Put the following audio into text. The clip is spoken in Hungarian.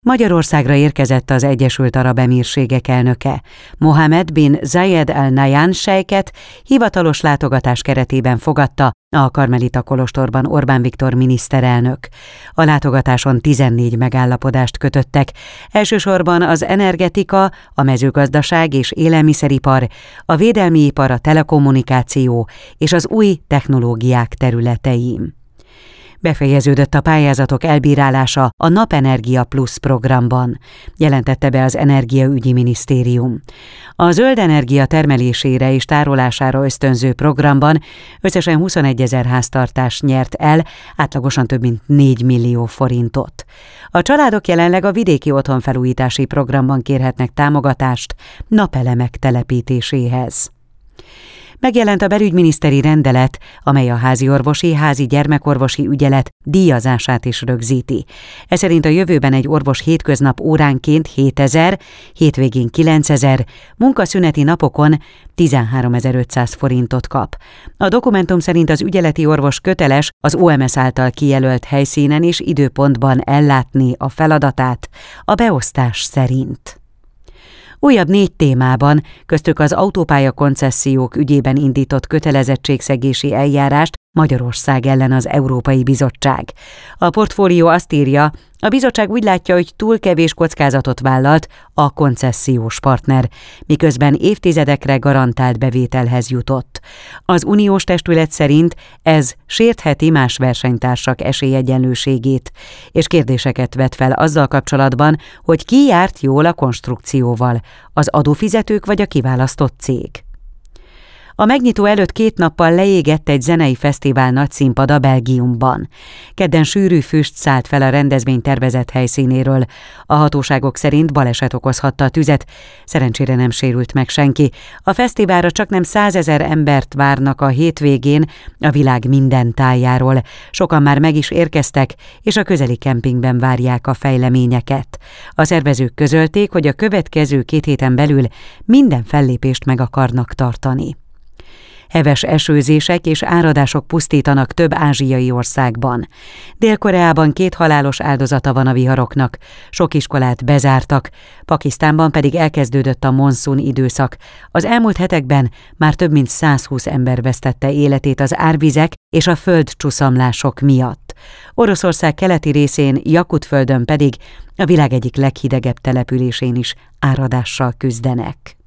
Magyarországra érkezett az Egyesült Arab Emírségek elnöke. Mohammed bin Zayed Al Nahyan sejket hivatalos látogatás keretében fogadta a Karmelita kolostorban Orbán Viktor miniszterelnök. A látogatáson 14 megállapodást kötöttek, elsősorban az energetika, a mezőgazdaság és élelmiszeripar, a védelmi ipar, a telekommunikáció és az új technológiák területein. Befejeződött a pályázatok elbírálása a Napenergia Plus programban, jelentette be az Energiaügyi Minisztérium. A zöld energia termelésére és tárolására ösztönző programban összesen 21 000 háztartás nyert el, átlagosan több mint 4 millió forintot. A családok jelenleg a vidéki otthonfelújítási programban kérhetnek támogatást napelemek telepítéséhez. Megjelent a belügyminiszteri rendelet, amely a háziorvosi, házi gyermekorvosi ügyelet díjazását is rögzíti. Ez szerint a jövőben egy orvos hétköznap óránként 7000, hétvégén 9000, munkaszüneti napokon 13.500 forintot kap. A dokumentum szerint az ügyeleti orvos köteles az OMS által kijelölt helyszínen és időpontban ellátni a feladatát a beosztás szerint. Újabb 4 témában, köztük az autópálya koncesziók ügyében indított kötelezettségszegési eljárást Magyarország ellen az Európai Bizottság. A portfólió azt írja, a bizottság úgy látja, hogy túl kevés kockázatot vállalt a koncesziós partner, miközben évtizedekre garantált bevételhez jutott. Az uniós testület szerint ez sértheti más versenytársak esélyegyenlőségét, és kérdéseket vet fel azzal kapcsolatban, hogy ki járt jól a konstrukcióval, az adófizetők vagy a kiválasztott cég. A megnyitó előtt 2 nappal leégett egy zenei fesztivál nagyszínpada Belgiumban. Kedden sűrű füst szállt fel a rendezvény tervezett helyszínéről. A hatóságok szerint baleset okozhatta a tüzet, szerencsére nem sérült meg senki. A fesztiválra csaknem 100 000 embert várnak a hétvégén a világ minden tájáról. Sokan már meg is érkeztek, és a közeli kempingben várják a fejleményeket. A szervezők közölték, hogy a következő 2 héten belül minden fellépést meg akarnak tartani. Heves esőzések és áradások pusztítanak több ázsiai országban. Dél-Koreában 2 halálos áldozata van a viharoknak, sok iskolát bezártak, Pakisztánban pedig elkezdődött a monszun időszak. Az elmúlt hetekben már több mint 120 ember vesztette életét az árvizek és a földcsuszamlások miatt. Oroszország keleti részén, Jakutföldön pedig a világ egyik leghidegebb településén is áradással küzdenek.